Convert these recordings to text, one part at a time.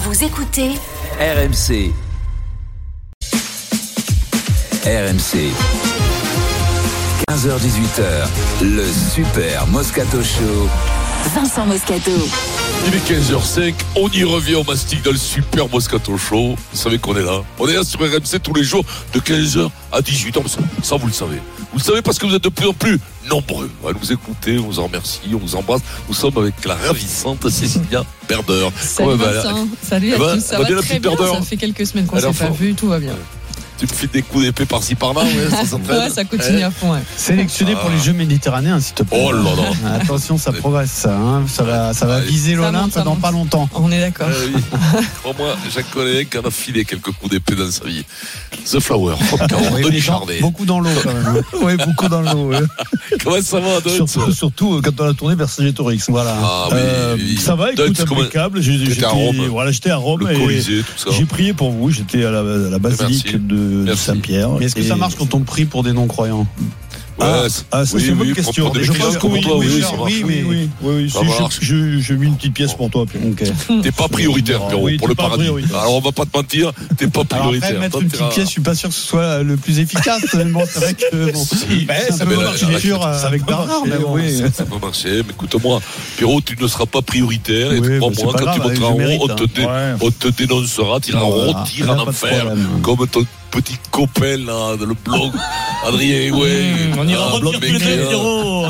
Vous écoutez RMC. RMC. 15h-18h, le Super Moscato Show. Vincent Moscato. Il est 15h05, on y revient au mastic dans le Super Moscato Show. Vous savez qu'on est là. On est là sur RMC tous les jours de 15h à 18h. Ça, vous le savez. Vous le savez parce que vous êtes de plus en plus nombreux à nous écouter. On vous en remercie, on vous embrasse. Nous sommes avec la ravissante Cécilia Berder. Salut Vincent, salut à tous. Ça va très bien, ça fait quelques semaines qu'on ne s'est pas vu, tout va bien. Tu me fais des coups d'épée par-ci par-là, ça s'entraîne. Ouais, ça continue à fond. Ouais. Sélectionné pour les Jeux méditerranéens, s'il te plaît. Oh là là. Attention, ça progresse, hein. Ça va viser l'Olympe dans pas longtemps. On est d'accord. Oui. Crois-moi, Jacques Collin qui en a filé quelques coups d'épée dans sa vie. The Flower, Denis Charvet. Beaucoup dans l'eau, quand même. Oui, beaucoup dans l'eau. Ouais. Comment ça va, Denis? Surtout quand on a tourné vers Vercingétorix. Voilà. Oui. Ça va, écoute, impeccable. J'étais à Rome. Voilà, j'étais à Rome. Le Colisée, tout ça. J'ai prié pour vous. J'étais à la basilique de Saint-Pierre. Mais est-ce que ça marche quand on prie pour des non-croyants? C'est une bonne question. Je pense que pour toi, oui. J'ai mis une petite pièce pour toi, Pierrot. T'es pas prioritaire, Pierrot, pour le paradis. Alors on va pas te mentir, t'es pas prioritaire. Après, mettre une petite pièce, je suis pas sûr que ce soit le plus efficace. Bon, c'est vrai que ça peut marcher avec Bernard. Ça peut marcher, mais écoute-moi, Pierrot, tu ne seras pas prioritaire. Et crois-moi, quand tu monteras en haut, on te dénoncera, tu iras rôtir en enfer, comme ton petit copain là, dans le blog, Adrien, on ira rôtir tous les deux, Pierrot.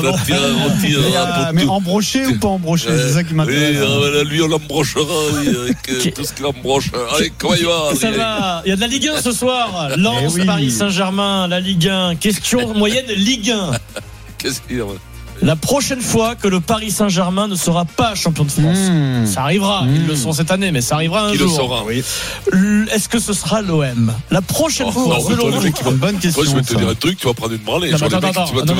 Mais embroché ou pas embroché, c'est ça qui m'intéresse. Oui, lui on l'embrochera avec tout ce qu'il embroche. Allez, comment il va? Ça va, il y a de la Ligue 1 ce soir. Lens, Paris Saint-Germain, la Ligue 1. Question moyenne Ligue 1. Qu'est-ce qu'il y a? La prochaine fois que le Paris Saint-Germain ne sera pas champion de France, ça arrivera. Ils le sont cette année, mais ça arrivera un jour. Qui le saura, oui. Est-ce que ce sera l'OM? La prochaine fois, selon vous. Une bonne question. Je vais te dire un truc, tu vas prendre une branlée. Non, tu vas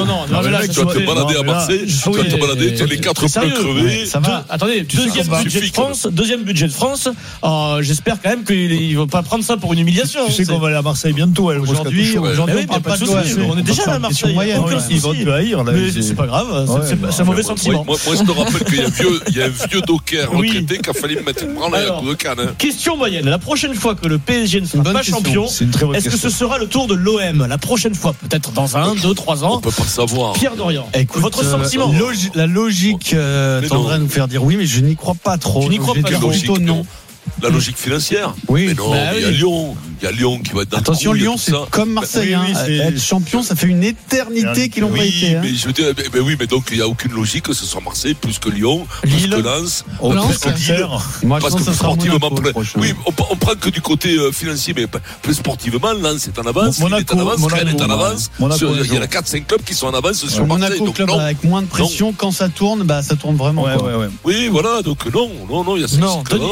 te balader à Marseille, tu vas te balader, tu as les 4 pneus crevés. Ça va. Attendez, deuxième budget de France. J'espère quand même qu'ils ne vont pas prendre ça pour une humiliation. Tu sais qu'on va aller à Marseille bientôt. Aujourd'hui, on parle pas de l'OM. On est déjà à Marseille. Ils vont te haïr. C'est pas grave. C'est un mauvais sentiment. Moi, je te rappelle qu'il y a un vieux docker retraité qui a fallu me mettre une branlée à coup de canne. Question moyenne. La prochaine fois que le PSG ne sera pas champion, est-ce que ce sera le tour de l'OM? La prochaine fois, peut-être dans 1, 2, 3 ans. On peut pas savoir. Pierre Dorian, votre sentiment? La logique tendrait à nous faire dire oui, mais je n'y crois pas trop. Tu n'y crois pas? Plutôt non. La logique financière. Oui. Mais non, il y a Lyon. Il y a Lyon qui va être dans attention, Lyon, c'est comme Marseille. Être champion, ça fait une éternité qu'ils l'ont pas été. Mais je veux dire, mais donc il n'y a aucune logique que ce soit Marseille plus que Lyon, plus que Lens, plus que Lille. Parce que sportivement, oui, on prend que du côté financier, mais plus sportivement, Lens est en avance, Lille est en avance, Rennes est en avance. Il y a 4-5 clubs qui sont en avance sur Marseille. Monaco, club avec moins de pression, quand ça tourne, ça tourne vraiment. Oui, voilà, donc non, il y a ça.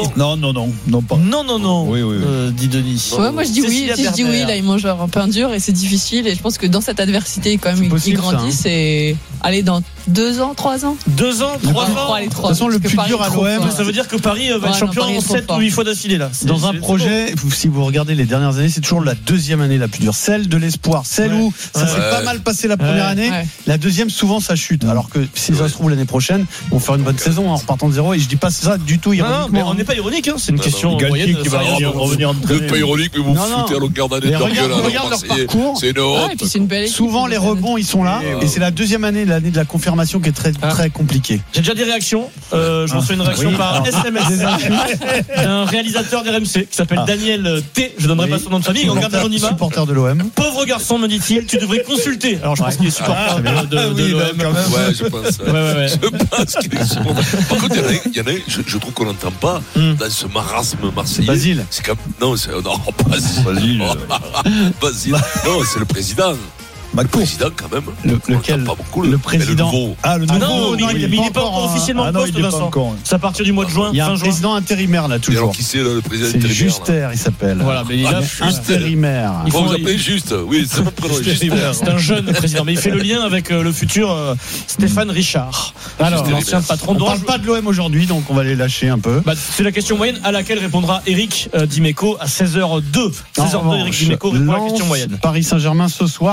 Non. Oui. Dit Denis. Ouais, moi je dis oui. Si je dis oui, là ils mangent leur pain dur et c'est difficile. Et je pense que dans cette adversité, quand même, ils grandissent. Et allez, dans 2 ans, 3 ans. 2 ans, 3 ans. De toute façon, le plus dur à l'OM, ça veut dire que Paris va être champion 7 ou 8 fois d'affilée là. Dans un projet, si vous regardez les dernières années, c'est toujours la deuxième année la plus dure, celle de l'espoir, celle où ça s'est pas mal passé la première année. La deuxième, souvent ça chute. Alors que si ça se trouve l'année prochaine, on va faire une bonne saison en repartant de zéro. Et je dis pas ça du tout ironiquement. Non, mais on n'est pas ironique. C'est une question moyenne qui va revenir. Vous n'êtes pas ironique, mais vous vous foutez à longueur d'année de leur gueule. Regarde leur parcours. C'est une honte. Souvent les rebonds ils sont là. Et c'est la deuxième année, l'année de la confirmation qui est très compliquée. J'ai déjà des réactions. Je reçois une réaction par SMS d'un réalisateur d'RMC qui s'appelle Daniel T. Je donnerai pas son nom de famille. On garde l'anonymat. Supporter de l'OM. Pauvre garçon, me dit-il, tu devrais consulter. Alors je pense qu'il est supporter de l'OM. Ouais, je pense. Je pense qu'il est supporter. Par contre, il y en a, je trouve qu'on n'entend pas dans ce marasme marseillais. Basile. C'est comme non, pas Basile. Basile. Non, c'est le président. Le président quand même. Lequel? Pas beaucoup, le président. Le nouveau. Il n'est pas encore officiellement en poste, Vincent. C'est à partir du mois de juin. Il y a un président intérimaire là toujours. Alors qui c'est le président intérimaire? C'est Juster, il s'appelle. Voilà, mais il a intérimaire. Il faut vous appeler Juste. Oui, c'est mon prénom. C'est un jeune président, mais il fait le lien avec le futur Stéphane Richard. Alors, l'ancien patron. On parle pas de l'OM aujourd'hui, donc on va les lâcher un peu. C'est la question moyenne à laquelle répondra Eric Dimeco à 16h02. 16h02, Eric Dimeco répond à la question moyenne. Paris Saint-Germain ce soir, la fin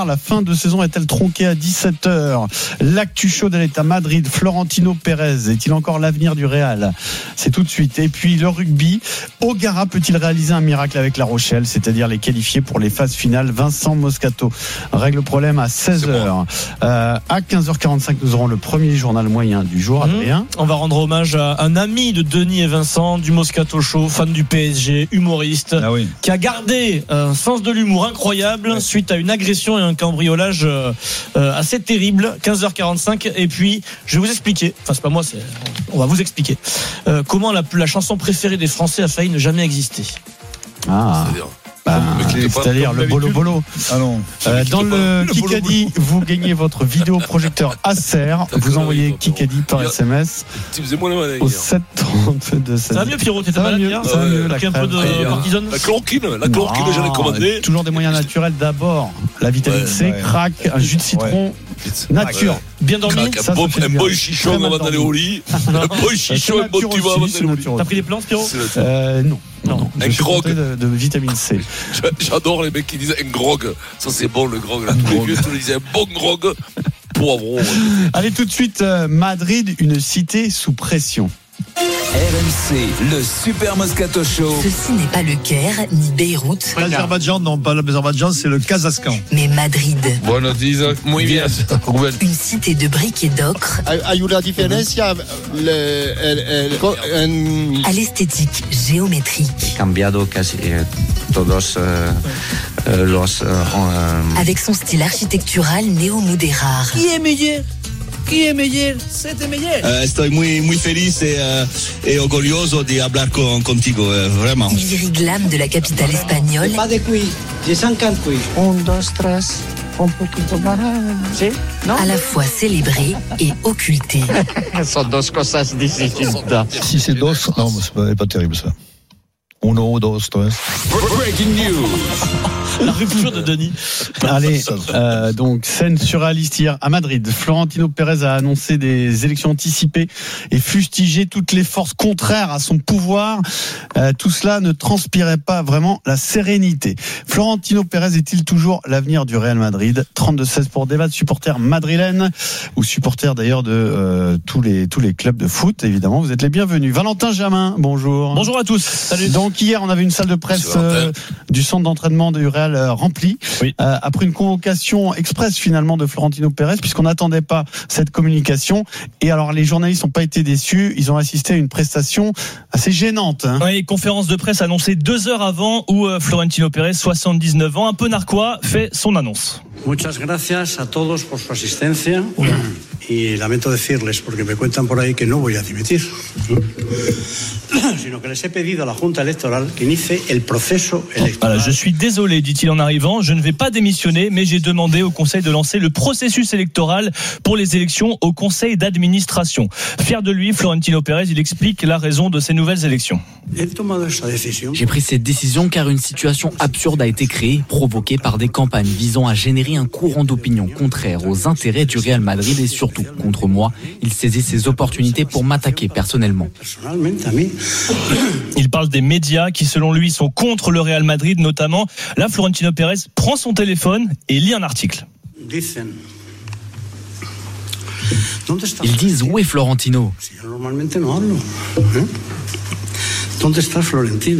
de saison est-elle tronquée à 17h? L'actu chaud de l'État Madrid, Florentino Pérez, est-il encore l'avenir du Real? C'est tout de suite. Et puis le rugby, O'Gara peut-il réaliser un miracle avec La Rochelle, c'est-à-dire les qualifier pour les phases finales? Vincent Moscato règle le problème à 16h. À 15h45, nous aurons le premier journal moyen du jour. Adrien. On va rendre hommage à un ami de Denis et Vincent, du Moscato Show, fan du PSG, humoriste, qui a gardé un sens de l'humour incroyable suite à une agression et un cambriolage assez terrible. 15h45. Et puis, je vais vous expliquer, enfin c'est pas moi, on va vous expliquer comment la chanson préférée des Français a failli ne jamais exister. C'est-à-dire le bolo bolo. Dans le Kikadi, vous gagnez votre vidéoprojecteur Acer. Vous envoyez Kikadi par SMS au 732. Ça va mieux, Pierrot? T'étais malade hier? Ça va mieux. Un peu de cortisone. La chloroquine, j'en ai commandé. Toujours des moyens naturels d'abord. La vitamine C, crack, un jus de citron, nature. Bien dormi. Un bon chichon avant d'aller au lit. Un bon chichon, un bon tuba avant d'aller au lit. T'as pris des plantes, Pierrot? Non. Un grog de vitamine C. J'adore les mecs qui disent un grog. Ça c'est bon le grog. Là. Tous les vieux tous les disaient un bon grog. Poivron. Allez tout de suite, Madrid, une cité sous pression. RMC, le Super Moscato Show. Ceci n'est pas le Caire ni Beyrouth. L'Azerbaïdjan, non, pas l'Azerbaïdjan, c'est le Kazakhstan. Mais Madrid. Buenos días, muy bien. Une cité de briques et d'ocre. Hay una diferencia à l'esthétique géométrique. Cambiado casi todos los. Avec son style architectural néo-mudéjar. Qui est meilleur? C'était meilleur. Estoy muy feliz et orgulloso de hablar contigo, vraiment. Il irrigue l'âme de la capitale espagnole. Pas de quiz, j'ai 50 quiz. 1, 2, 3, un poquito más. ¿Sí? ¿No? À la fois célébré et occulté. Son dos cosas distintas. Si c'est dos, non, c'est pas terrible ça. Uno, dos, tres. Breaking news. La rupture de Denis. Allez, donc scène surréaliste hier à Madrid. Florentino Pérez a annoncé des élections anticipées et fustigé toutes les forces contraires à son pouvoir. Tout cela ne transpirait pas vraiment la sérénité. Florentino Pérez est-il toujours l'avenir du Real Madrid? 32-16 pour débattre, supporters madrilènes ou supporters d'ailleurs de tous les clubs de foot. Évidemment, vous êtes les bienvenus. Valentin Jamin, bonjour. Bonjour à tous. Salut. Donc hier, on avait une salle de presse du centre d'entraînement du Real remplie, après une convocation express finalement de Florentino Pérez, puisqu'on n'attendait pas cette communication. Et alors les journalistes n'ont pas été déçus, ils ont assisté à une prestation assez gênante. Oui, conférence de presse annoncée 2 heures avant où Florentino Pérez, 79 ans, un peu narquois, fait son annonce. Muchas gracias a todos por su asistencia y lamento decirles, porque me cuentan por ahí que no voy a dimitir, sino que les he pedido a la Junta Electoral que inicie el proceso electoral. Voilà, je suis désolé, dit-il en arrivant, je ne vais pas démissionner, mais j'ai demandé au Conseil de lancer le processus électoral pour les élections au Conseil d'administration. Fier de lui, Florentino Pérez, il explique la raison de ces nouvelles élections. J'ai pris cette décision car une situation absurde a été créée, provoquée par des campagnes visant à générer un courant d'opinion contraire aux intérêts du Real Madrid et surtout contre moi. Il saisit ces opportunités pour m'attaquer personnellement. Il parle des médias qui, selon lui, sont contre le Real Madrid, notamment. Là, Florentino Pérez prend son téléphone et lit un article. Ils disent où est Florentino? ¿Dónde está Florentino?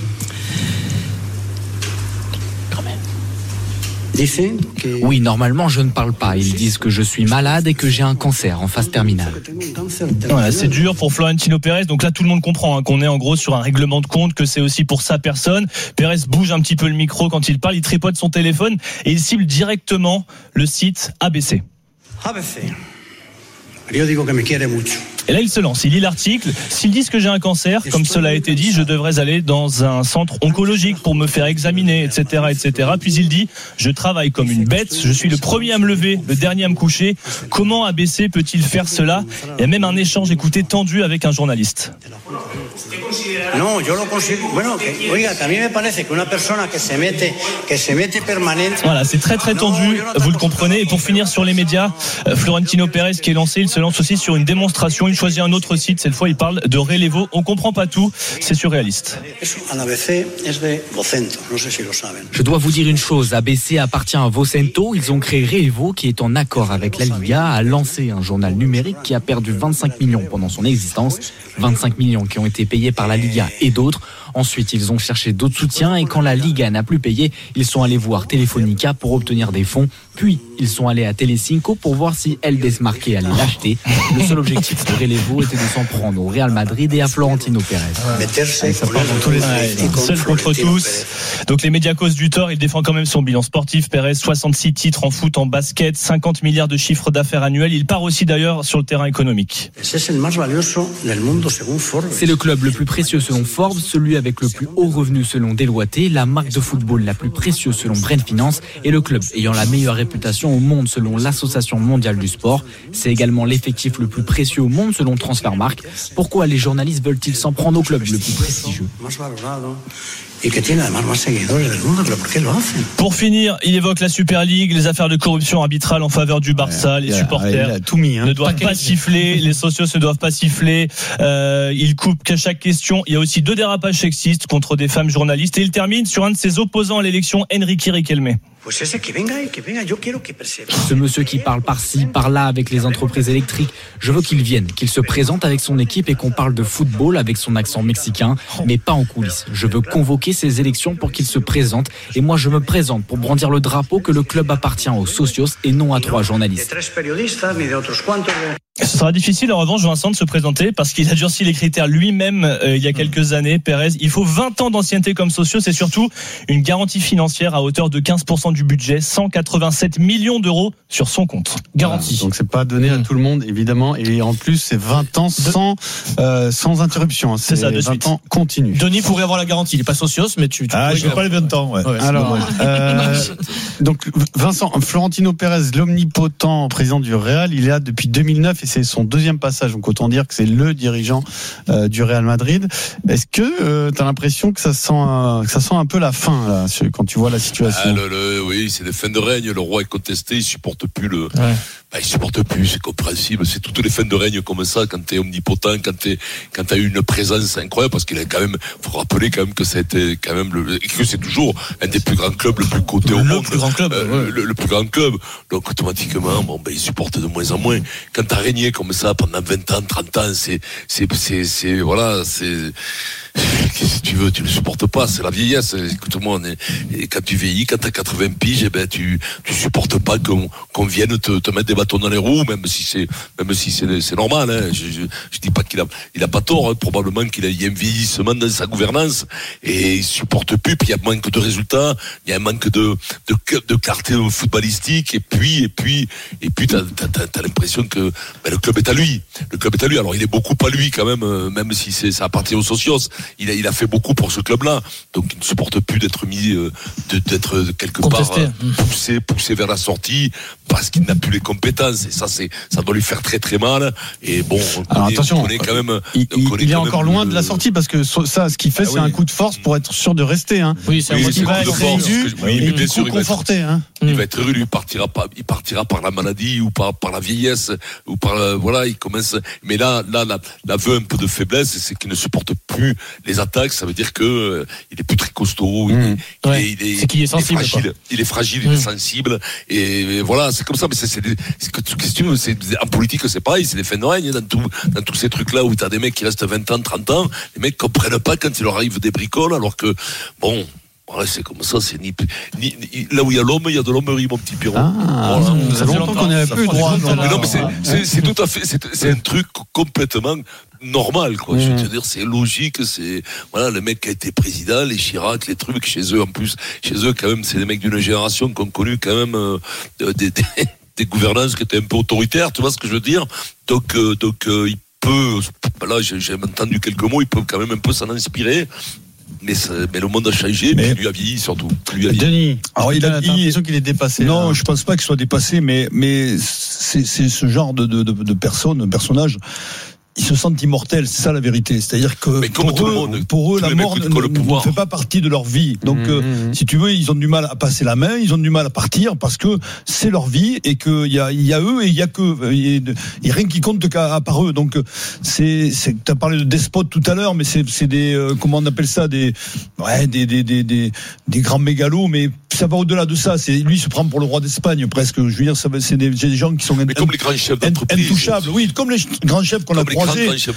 Oui, normalement je ne parle pas. Ils disent que je suis malade et que j'ai un cancer en phase terminale. Voilà, c'est dur pour Florentino Pérez. Donc là, tout le monde comprend qu'on est en gros sur un règlement de compte, que c'est aussi pour sa personne. Pérez bouge un petit peu le micro quand il parle, il tripote son téléphone et il cible directement le site ABC. ABC. Periódico que me quiere mucho. Et là, il se lance, il lit l'article. S'ils disent que j'ai un cancer, comme cela a été dit, je devrais aller dans un centre oncologique pour me faire examiner, etc., etc. Puis il dit, je travaille comme une bête, je suis le premier à me lever, le dernier à me coucher. Comment ABC peut-il faire cela? Il y a même un échange, écoutez, tendu avec un journaliste. Non, yo lo considero. Bueno, oiga, a mí me parece que una persona que se mete permanente. Voilà, c'est très très tendu, vous le comprenez. Et pour finir sur les médias, Florentino Pérez qui est lancé, il se lance aussi sur une démonstration. eu choisi un autre site. Cette fois, ils parlent de Relevo. On comprend pas tout. C'est surréaliste. Je dois vous dire une chose. ABC appartient à Vocento. Ils ont créé Relevo, qui est en accord avec la Liga, a lancé un journal numérique qui a perdu 25 millions pendant son existence. 25 millions qui ont été payés par la Liga et d'autres. Ensuite, ils ont cherché d'autres soutiens et quand la Liga n'a plus payé, ils sont allés voir Telefonica pour obtenir des fonds. Puis, ils sont allés à Telecinco pour voir si El Desmarque allait l'acheter. Le seul objectif de Relevo était de s'en prendre au Real Madrid et à Florentino Pérez. Ça part dans tous les sens. Seul contre tous. Donc les médias causent du tort. Il défend quand même son bilan sportif. Pérez, 66 titres en foot, en basket, 50 milliards de chiffre d'affaires annuel. Il part aussi d'ailleurs sur le terrain économique. C'est le club le plus précieux selon Forbes, celui avec le plus haut revenu selon Deloitte, la marque de football la plus précieuse selon Brand Finance et le club ayant la meilleure réputation au monde selon l'Association mondiale du sport. C'est également l'effectif le plus précieux au monde selon Transfermarkt. Pourquoi les journalistes veulent-ils s'en prendre au club le plus prestigieux ? Pour finir, il évoque la Super League, les affaires de corruption arbitrale en faveur du Barça, les supporters ne doivent pas siffler, les socios ne doivent pas siffler, il coupe qu'à chaque question. Il y a aussi 2 dérapages sexistes contre des femmes journalistes et il termine sur un de ses opposants à l'élection, Enrique Riquelme. Ce monsieur qui parle par-ci, par-là avec les entreprises électriques, je veux qu'il vienne, qu'il se présente avec son équipe et qu'on parle de football avec son accent mexicain, mais pas en coulisses. Je veux convoquer ces élections pour qu'il se présente et moi je me présente pour brandir le drapeau que le club appartient aux socios et non à 3 journalistes. Ce sera difficile en revanche, Vincent, de se présenter parce qu'il a durci les critères lui-même il y a quelques années. Pérez, il faut 20 ans d'ancienneté comme socios et surtout une garantie financière à hauteur de 15% du budget, 187 millions d'euros sur son compte. Garantie. Donc c'est pas donné à tout le monde évidemment et en plus c'est 20 ans sans interruption. C'est ça, de 20 suite. ans continu. Denis pourrait avoir la garantie. Il est pas socios, mais tu je veux pas les 20 ans. Ouais. Alors, donc Vincent, Florentino Pérez, l'omnipotent président du Real, il est là depuis 2009 et c'est son 2e passage. Donc autant dire que c'est le dirigeant du Real Madrid. Est-ce que tu as l'impression que ça sent un peu la fin là, quand tu vois la situation? Oui, c'est des fins de règne. Le roi est contesté, il supporte plus il supporte plus, c'est compréhensible. C'est toutes les fins de règne comme ça, quand t'es omnipotent, quand t'as eu une présence incroyable, parce qu'il a quand même, faut rappeler quand même que c'était quand même que c'est toujours un des plus grands clubs, le plus coté au monde. Le plus grand club. Le plus grand club. Donc, automatiquement, il supporte de moins en moins. Quand t'as régné comme ça pendant 20 ans, 30 ans, qu'est-ce que tu veux, tu ne supportes pas, c'est la vieillesse. Écoute-moi, et quand tu vieillis, quand t'as 80 piges, tu supportes pas qu'on vienne te mettre des bâtons dans les roues, même si c'est normal, hein. Je dis pas qu'il a pas tort, hein. Probablement qu'il y a un vieillissement dans sa gouvernance, et il supporte plus, puis il y a un manque de résultats, il y a un manque de clarté footballistique, et puis t'as l'impression que, le club est à lui. Le club est à lui. Alors, il est beaucoup à lui, quand même si ça appartient aux socios. Il a fait beaucoup pour ce club-là, donc il ne supporte plus d'être mis, d'être quelque contesté. Part poussé vers la sortie parce qu'il n'a plus les compétences. Et ça doit lui faire très très mal. Et bon, attention, quand même. Il est encore loin de la sortie parce que ça, ce qu'il fait, c'est un coup de force pour être sûr de rester. Hein. Oui, c'est un il va être élu et du coup conforté. Il va être élu, il partira par la maladie ou par la vieillesse ou par il commence. Mais là, l'aveu un peu de faiblesse, c'est qu'il ne supporte plus les attaques. Ça veut dire que il est plus très costaud. Il est sensible. Il est fragile, il est sensible. Et voilà, c'est comme ça. Mais qu'est-ce que tu veux, en politique, c'est pareil. C'est des fins de règne dans tous ces trucs-là où t'as des mecs qui restent 20 ans, 30 ans. Les mecs comprennent pas quand il leur arrive des bricoles, alors que bon. Ouais, c'est comme ça, c'est ni là où il y a l'homme, il y a de l'hommerie, mon petit Pierrot. Ça fait longtemps qu'on n'avait plus droit. Non, mais c'est tout à fait, c'est un truc complètement normal, quoi. Je veux te dire, c'est logique, le mec qui a été président, les Chirac, les trucs, chez eux, en plus, quand même, c'est des mecs d'une génération qui ont connu quand même, des gouvernances qui étaient un peu autoritaires, tu vois ce que je veux dire? Donc, il peut, là, j'ai entendu quelques mots, il peut quand même un peu s'en inspirer. Mais le monde a changé, mais lui a vieilli surtout. Denis, alors il a l'impression qu'il est dépassé. Non, je pense pas qu'il soit dépassé, mais c'est ce genre de personnage. ils se sentent immortels, c'est ça la vérité. C'est-à-dire que pour eux, la mort ne fait pas partie de leur vie. Donc, si tu veux, ils ont du mal à passer la main, ils ont du mal à partir parce que c'est leur vie et qu'il y a eux et il y a que et rien qui compte qu'à part eux. Donc, t'as parlé de despotes tout à l'heure, mais c'est des comment on appelle ça, des grands mégalos, mais ça va au-delà de ça. Lui se prend pour le roi d'Espagne presque. Je veux dire, c'est des gens qui sont comme les grands chefs d'entreprise, intouchables. Oui, comme les grands chefs qu'on a croisés.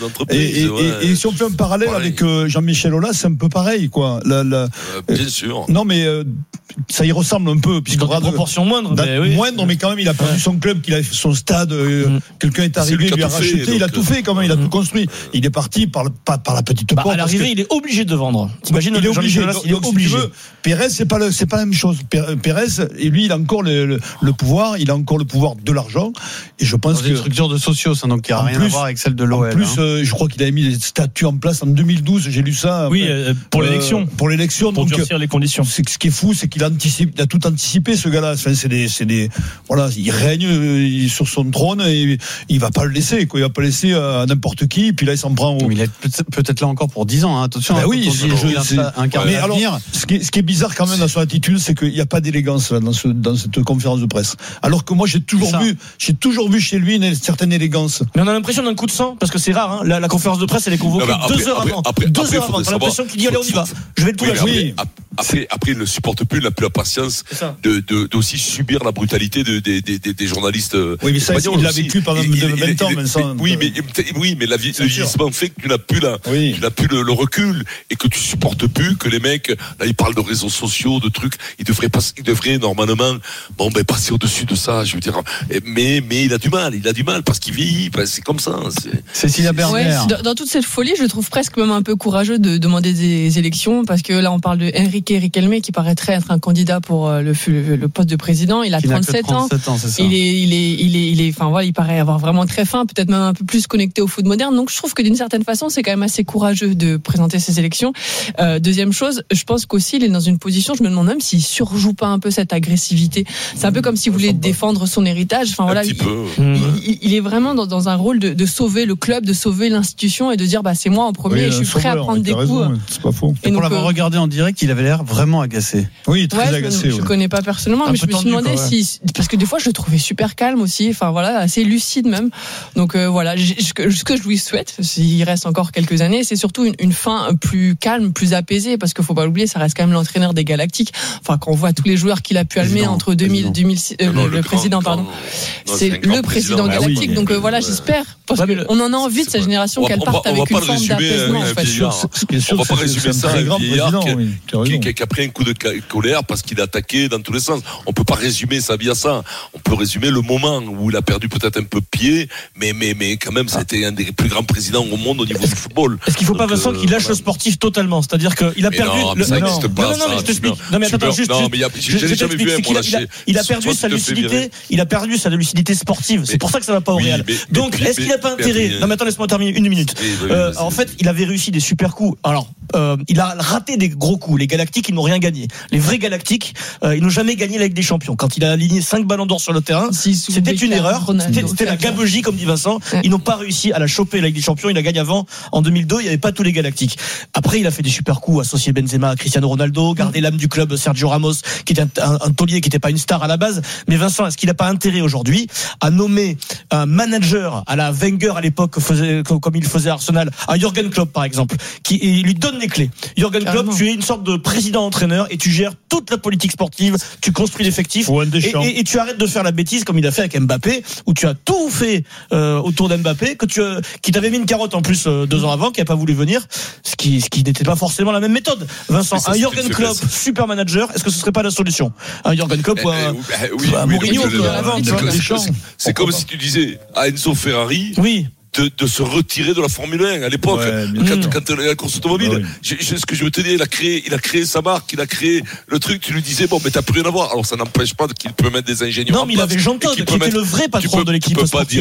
Et si on fait un parallèle avec Jean-Michel Aulas, c'est un peu pareil, quoi. Bien sûr. Non, mais ça y ressemble un peu, puisqu'on a proportion moindre. Mais quand même, il a perdu son club, qu'il a fait son stade. Quelqu'un est arrivé, lui a racheté. Il a tout fait quand même, il a tout construit. Il est parti par la petite porte. À l'arrivée, il est obligé de vendre. T'imagines, il est obligé. Pérez, c'est pas la même chose. Pérez, et lui, il a encore le pouvoir. Il a encore le pouvoir de l'argent. Et je pense que une structure de socios, donc il n'y a rien à voir avec celle de l'OL. En plus, je crois qu'il avait mis des statuts en place en 2012. J'ai lu ça. Oui, pour l'élection. Pour l'élection. Pour durcir les conditions. Ce qui est fou, c'est qu'il a tout anticipé, ce gars-là. Enfin, voilà, il règne sur son trône et il va pas le laisser, quoi. Il va pas laisser à n'importe qui. Puis là, il s'en prend. Mais il est peut-être là encore pour 10 ans. Hein. Attention. Oui, mais alors, ce qui est bizarre quand même dans son attitude, c'est qu'il n'y a pas d'élégance là, dans cette conférence de presse. Alors que moi, j'ai toujours vu chez lui une certaine élégance. Mais on a l'impression d'un coup de sang, parce que c'est rare. Hein. La conférence de presse, elle est convoquée 2 heures avant. 2 heures avant. T'as l'impression qu'il dit allez, on y va. Je vais tout lâcher. Après, il ne supporte plus, il n'a plus la patience de aussi subir la brutalité des journalistes. Oui, mais ça, il l'a vécu pendant 20 ans, Vincent. Oui, mais le vieillissement fait que tu n'as plus le recul et que tu supportes plus que les mecs, là, ils parlent de réseaux sociaux, de trucs, ils devraient normalement, passer au-dessus de ça, je veux dire. Mais il a du mal parce qu'il vieillit, c'est comme ça. Cécilia Berner. Dans toute cette folie, je trouve presque même un peu courageux de demander des élections, parce que là, on parle de Enrique Riquelme qui paraîtrait être un candidat pour le poste de président. Il a 37 ans. C'est ça. Il paraît avoir vraiment très faim, peut-être même un peu plus connecté au foot moderne. Donc, je trouve que d'une certaine façon, c'est quand même assez courageux de présenter ces élections. Deuxième chose, je pense qu'aussi, il est dans une position, je me demande même s'il surjoue pas un peu cette agressivité. C'est un peu comme s'il voulait défendre son héritage. Enfin, voilà. Il est vraiment dans un rôle de sauver le club, de sauver l'institution et de dire, c'est moi en premier, et je suis prêt à prendre des coups. C'est pas faux. Et pour l'avoir regardé en direct, il avait l'air vraiment agacé. Oui, très agacé. Je connais pas personnellement, mais je me suis demandé parce que des fois je le trouvais super calme aussi, enfin voilà, assez lucide même. Donc voilà, ce que je lui souhaite, s'il reste encore quelques années, c'est surtout une fin plus calme, plus apaisée, parce qu'il faut pas l'oublier, ça reste quand même l'entraîneur des Galactiques. Enfin, quand on voit tous les joueurs qu'il a pu allumer entre 2000 2006, le président, pardon. C'est le président Galactique. Donc voilà, j'espère, parce qu'on en a envie de sa génération qu'elle parte avec une forme d'apaisement. On va pas résumer ça à un vieillard qui a pris un coup de colère parce qu'il a attaqué dans tous les sens. On peut pas résumer sa vie à ça. On peut résumer le moment où il a perdu peut-être un peu pied, mais quand même, c'était un des plus grands présidents au monde au niveau du football. Est-ce qu'il faut pas, Vincent, qu'il lâche le sportif totalement? C'est-à-dire qu'il a perdu. Non, ça n'existe pas. Non, mais je t'explique. Non, mais attends, juste. Non, mais j'ai jamais vu un pour lâcher. Il a perdu sa lucidité. Il a perdu sa lucidité sportive. C'est pour ça que ça va pas au Real. Donc, est-ce qu'il n'a pas intérêt? Non, mais attends, laisse-moi terminer 1 minute. En fait, il avait réussi des super coups. Alors, il a raté des gros coups. Les Galactiques, ils n'ont rien gagné. Les vrais Galactiques, ils n'ont jamais gagné la Ligue des Champions. Quand il a aligné 5 ballons d'or sur le terrain, c'était une erreur. C'était la gabegie, comme dit Vincent. Ils n'ont pas réussi à la choper, la Ligue des Champions. Il a gagné avant. En 2002, il n'y avait pas tous les Galactiques. Après, il a fait des super coups, associé Benzema à Cristiano Ronaldo, garder l'âme du club Sergio Ramos, qui était un taulier, qui n'était pas une star à la base. Mais Vincent, est-ce qu'il n'a pas intérêt aujourd'hui à nommer un manager à la Wenger à l'époque, comme il faisait à Arsenal, un Jürgen Klopp par exemple, qui lui donne les clés. Jürgen Klopp, tu es une sorte de président-entraîneur et tu gères toute la politique sportive, tu construis l'effectif et tu arrêtes de faire la bêtise comme il a fait avec Mbappé, où tu as tout fait autour d'Mbappé, qui t'avait mis une carotte en plus 2 ans avant, qui n'a pas voulu venir, ce qui n'était pas forcément la même méthode. Vincent, un Jürgen Klopp, super manager, est-ce que ce serait pas la solution? Un Jürgen Klopp ou un Mourinho avant, c'est comme si tu disais à Enzo Ferrari. Oui. De se retirer de la Formule 1 à l'époque, quand la course automobile. Ce que je veux te dire, il a créé sa marque, il a créé le truc. Tu lui disais mais t'as plus rien à voir. Alors ça n'empêche pas qu'il peut mettre des ingénieurs. Non, mais il avait Jean Todt qui était le vrai patron de l'équipe.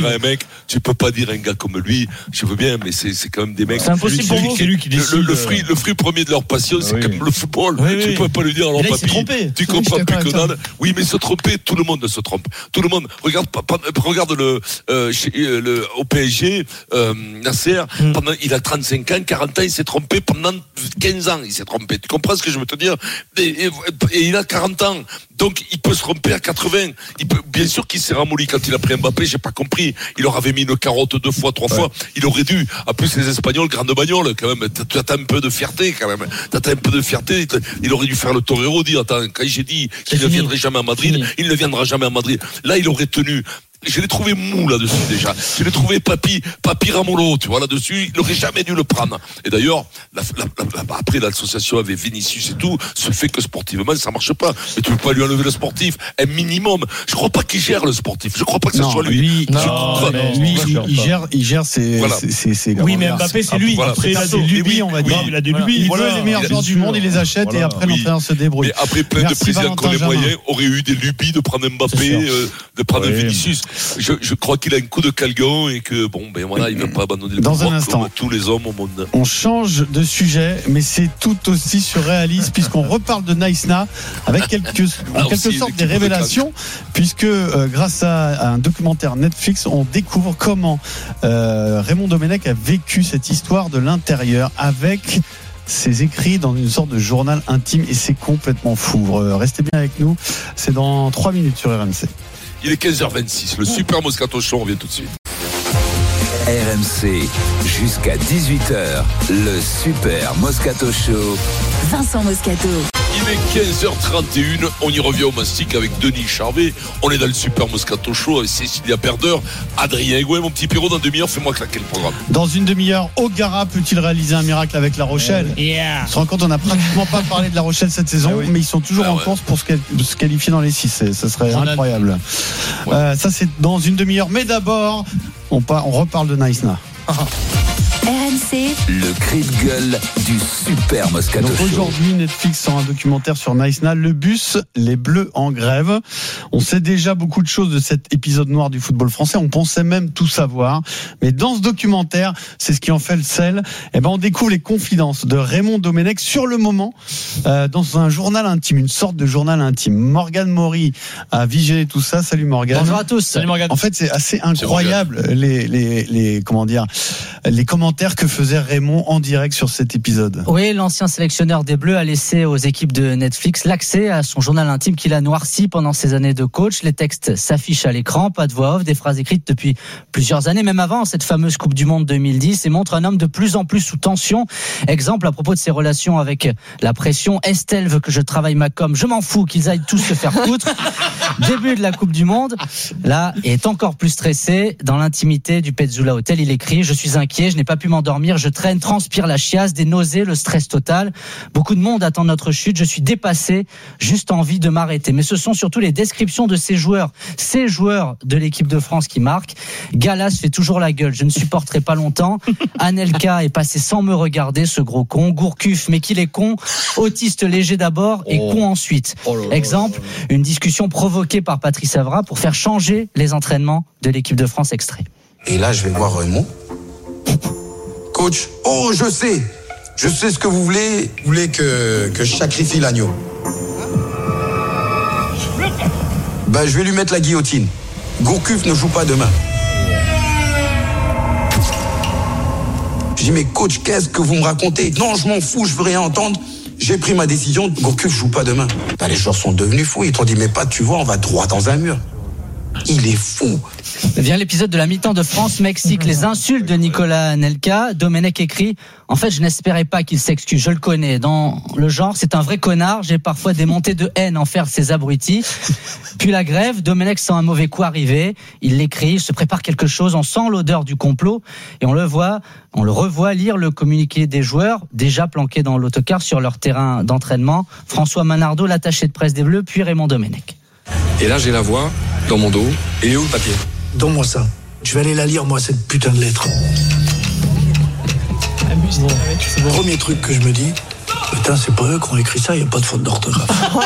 Tu peux pas dire à un gars comme lui. Je veux bien, mais c'est quand même des mecs. C'est impossible pour vous. Le fruit premier de leur passion, c'est comme le football. Tu peux pas lui dire alors papy, tu comprends plus que dalle. Oui, mais se tromper, tout le monde se trompe. Tout le monde regarde au PSG. trompé, Nasser, il a 35 ans, 40 ans, il s'est trompé pendant 15 ans, il s'est trompé. Tu comprends ce que je veux te dire? Et il a 40 ans. Donc, il peut se tromper à 80. Bien sûr qu'il s'est ramolli quand il a pris Mbappé, j'ai pas compris. Il leur avait mis une carotte 2 fois, 3 fois. Il aurait dû. En plus, les Espagnols, grande bagnole, quand même. T'as un peu de fierté, quand même. T'as un peu de fierté. Il aurait dû faire le torero, dire, attends, quand j'ai dit qu'il ne viendrait jamais à Madrid, il ne viendra jamais à Madrid. Là, il aurait tenu. Je l'ai trouvé mou là-dessus déjà. Je l'ai trouvé Papi Ramolo, tu vois, là-dessus, il n'aurait jamais dû le prendre. Et d'ailleurs, après l'association avec Vinicius et tout, se fait que sportivement, ça marche pas. Mais tu peux pas lui enlever le sportif. Un minimum. Je crois pas qu'il gère le sportif. Je crois pas que ce soit lui. Il gère ses. Voilà. Oui, mais Mbappé, c'est lui. Après, il a des lubies, on va dire. Il a des lubies. Il veut les meilleurs joueurs du monde, il les achète et après l'entraîneur se débrouille. Et après, plein de présidents qui ont les moyens auraient eu des lubies de prendre Mbappé, de prendre Vinicius. Je crois qu'il a un coup de calgon et que il ne veut pas abandonner le pouvoir comme tous les hommes au monde. On change de sujet, mais c'est tout aussi surréaliste puisqu'on reparle de Naïsna avec quelque sorte des révélations, puisque grâce à un documentaire Netflix, on découvre comment Raymond Domenech a vécu cette histoire de l'intérieur avec ses écrits dans une sorte de journal intime, et c'est complètement fou. Restez bien avec nous, c'est dans 3 minutes sur RMC. Il est 15h26, le Super Moscato Show, on revient tout de suite. RMC, jusqu'à 18h, le Super Moscato Show. Vincent Moscato. Il est 15h31, on y revient au mastic avec Denis Charvet. On est dans le Super Moscato Show avec Cécilia Berder, Adrien Egouet. Mon petit Pierrot, dans une demi-heure, fais-moi claquer le programme. Dans une demi-heure, O'Gara peut-il réaliser un miracle avec La Rochelle? On se rend compte, on n'a pratiquement pas parlé de La Rochelle cette saison, mais ils sont toujours en course pour se qualifier dans les 6. Ça serait incroyable. Ça, c'est dans une demi-heure. Mais d'abord, on reparle de Naïsna. RMC, le cri de gueule du Super Moscato Show. Aujourd'hui, Netflix sort un documentaire sur Naïsna, le bus, les Bleus en grève. On sait déjà beaucoup de choses de cet épisode noir du football français. On pensait même tout savoir. Mais dans ce documentaire, c'est ce qui en fait le sel. On découvre les confidences de Raymond Domenech sur le moment, dans un journal intime, une sorte de journal intime. Morgane Maury a vigilé tout ça. Salut Morgane. Bonjour à tous. Salut Morgane. En fait, c'est assez incroyable les commentaires que faisait Raymond en direct sur cet épisode. Oui, l'ancien sélectionneur des Bleus a laissé aux équipes de Netflix l'accès à son journal intime qu'il a noirci pendant ses années de coach. Les textes s'affichent à l'écran, pas de voix off, des phrases écrites depuis plusieurs années, même avant cette fameuse Coupe du Monde 2010, et montre un homme de plus en plus sous tension. Exemple à propos de ses relations avec la pression. Estelle veut que je travaille ma com, je m'en fous, qu'ils aillent tous se faire foutre. Début de la Coupe du Monde, là, il est encore plus stressé. Dans l'intimité du Petzula Hotel, il écrit: je suis inquiet, je n'ai pas pu m'endormir, je traîne, transpire la chiasse, des nausées, le stress total. Beaucoup de monde attend notre chute, je suis dépassé, juste envie de m'arrêter. Mais ce sont surtout les descriptions de ces joueurs de l'équipe de France qui marquent. Galas fait toujours la gueule, je ne supporterai pas longtemps. Anelka est passé sans me regarder, ce gros con. Gourcuff, mais qu'il est con. Autiste léger d'abord et con ensuite. Exemple, une discussion provoquée par Patrice Evra pour faire changer les entraînements de l'équipe de France extrait. Et là, je vais voir Raymond. Coach, je sais ce que vous voulez. Vous voulez que je sacrifie l'agneau. Je vais lui mettre la guillotine. Gourcuff ne joue pas demain. Je dis, mais coach, qu'est-ce que vous me racontez? Non, je m'en fous, je veux rien entendre. J'ai pris ma décision, Gourcuff joue pas demain. Les joueurs sont devenus fous, ils t'ont dit, mais pas, tu vois, on va droit dans un mur. Il est fou. Vient l'épisode de la mi-temps de France-Mexique, les insultes de Nicolas Anelka. Domenech écrit: en fait, je n'espérais pas qu'il s'excuse, je le connais. Dans le genre, c'est un vrai connard, j'ai parfois des montées de haine envers ces abrutis. Puis la grève, Domenech sent un mauvais coup arriver. Il l'écrit, il se prépare quelque chose, on sent l'odeur du complot et on le revoit lire le communiqué des joueurs, déjà planqués dans l'autocar sur leur terrain d'entraînement. François Manardo, l'attaché de presse des Bleus, puis Raymond Domenech. Et là, j'ai la voix dans mon dos. Et il est où le papier? Donne-moi ça. Je vais aller la lire, moi, cette putain de lettre. Premier truc que je me dis, putain, c'est pas eux qui ont écrit ça, il n'y a pas de faute d'orthographe.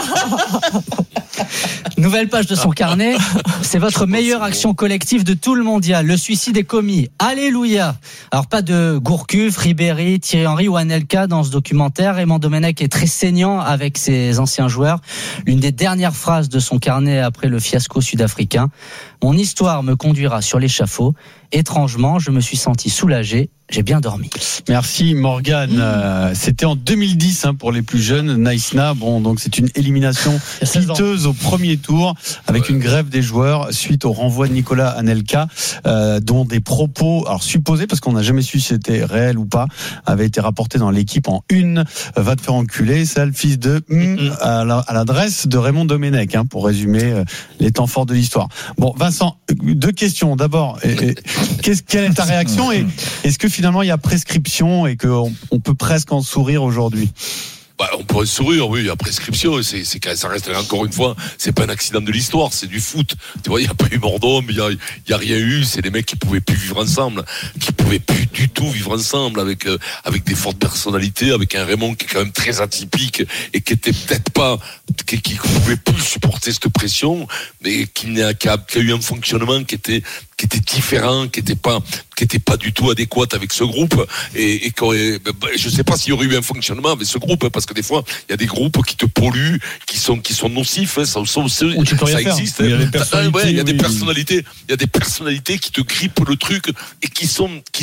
Nouvelle page de son carnet. C'est votre meilleure action collective de tout le mondial. Le suicide est commis. Alléluia. Alors, pas de Gourcuff, Ribéry, Thierry Henry ou Anelka dans ce documentaire. Raymond Domenech est très saignant avec ses anciens joueurs. L'une des dernières phrases de son carnet après le fiasco sud-africain: Mon histoire me conduira sur l'échafaud. Étrangement, je me suis senti soulagé. J'ai bien dormi. Merci Morgane. C'était en 2010 pour les plus jeunes. Naïsna, donc c'est une élimination piteuse au premier tour avec une grève des joueurs suite au renvoi de Nicolas Anelka, dont des propos, alors supposés, parce qu'on n'a jamais su si c'était réel ou pas, avaient été rapportés dans l'équipe en une. Va te faire enculer, c'est le fils de à l'adresse de Raymond Domenech, pour résumer les temps forts de l'histoire. Bon, Vincent, 2 questions. D'abord, quelle est ta réaction et est-ce que finalement il y a prescription et qu'on peut presque en sourire aujourd'hui? On pourrait sourire, oui, il y a prescription, ça reste encore une fois, c'est pas un accident de l'histoire, c'est du foot. Tu vois, il y a pas eu mort d'homme, il y a rien eu, c'est des mecs qui pouvaient plus vivre ensemble, qui pouvaient plus du tout vivre ensemble avec des fortes personnalités, avec un Raymond qui est quand même très atypique et qui était peut-être pas, qui pouvait plus supporter cette pression, mais qui a eu un fonctionnement qui était différent, qui était pas du tout adéquat avec ce groupe et je sais pas s'il y aurait eu un fonctionnement avec ce groupe, parce que des fois il y a des groupes qui te polluent, qui sont nocifs, ça existe. Il y a des personnalités qui te grippent le truc et qui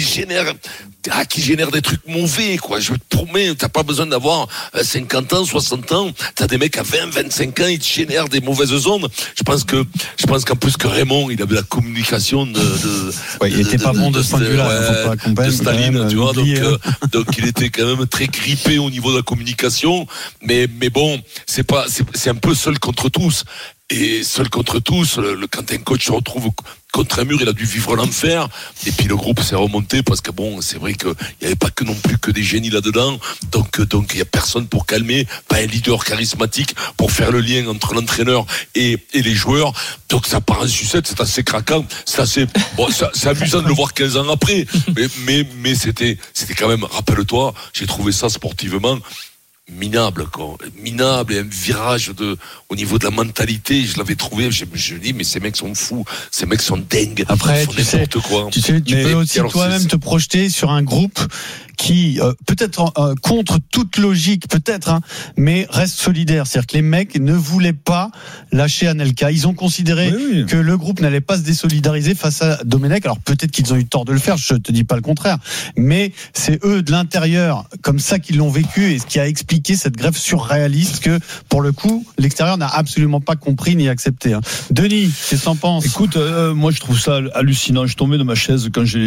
génèrent des trucs mauvais, quoi. Je te promets, t'as pas besoin d'avoir 50 ans, 60 ans, t'as des mecs à 20, 25 ans, ils te génèrent des mauvaises ondes. Je pense qu'en plus que Raymond, il avait la communication il était pas bon de ce point de vue-là, de Staline, tu vois, donc il était quand même très grippé au niveau de la communication, mais bon, c'est un peu seul contre tous. Et seul contre tous, quand un coach se retrouve contre un mur, il a dû vivre l'enfer. Et puis le groupe s'est remonté parce que c'est vrai qu'il n'y avait pas que non plus que des génies là-dedans. Donc il n'y a personne pour calmer, pas un leader charismatique pour faire le lien entre l'entraîneur et les joueurs. Donc ça part en sucette, c'est assez craquant, c'est amusant de le voir 15 ans après. Mais c'était quand même, rappelle-toi, j'ai trouvé ça sportivement minable, et un virage au niveau de la mentalité, je l'avais trouvé, je dis mais ces mecs sont fous, ces mecs sont dingues. Après tu peux aussi toi-même te projeter sur un groupe qui peut-être contre toute logique, mais reste solidaire. C'est-à-dire que les mecs ne voulaient pas lâcher Anelka. Ils ont considéré que le groupe n'allait pas se désolidariser face à Domenech. Alors peut-être qu'ils ont eu tort de le faire, je te dis pas le contraire, mais c'est eux de l'intérieur comme ça qu'ils l'ont vécu, et ce qui a expliqué cette grève surréaliste que pour le coup l'extérieur n'a absolument pas compris ni accepté. Denis, qu'est-ce que t'en penses? Écoute, moi je trouve ça hallucinant. Je tombais de ma chaise quand j'ai